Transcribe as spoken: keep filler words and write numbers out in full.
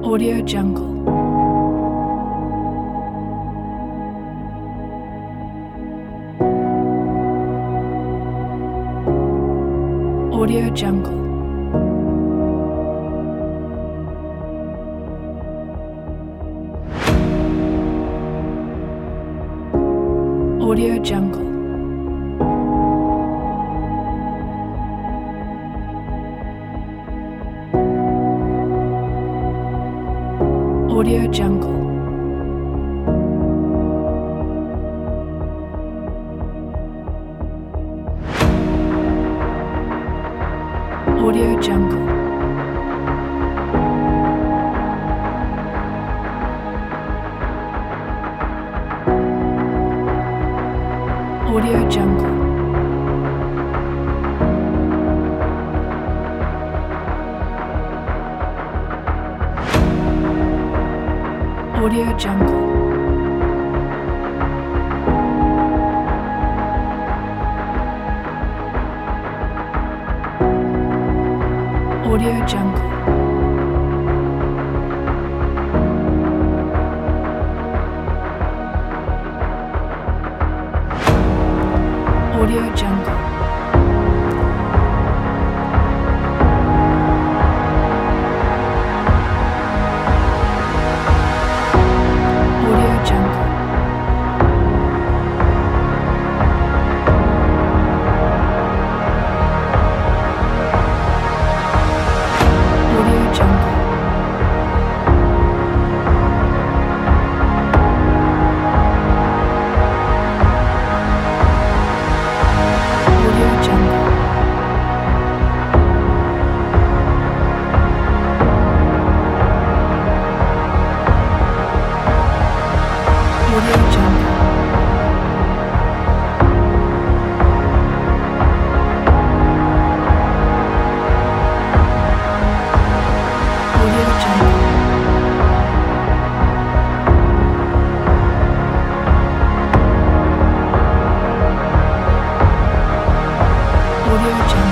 Audio Jungle. Audio Jungle. Audio Jungle. Audio Jungle. Audio Jungle. Audio Jungle. Audio Jungle. Audio Jungle. Audio Jungle. Audio Jungle. Audio Jungle. Audio Jungle. Audio Jungle. Audio Jungle. Audio Jungle.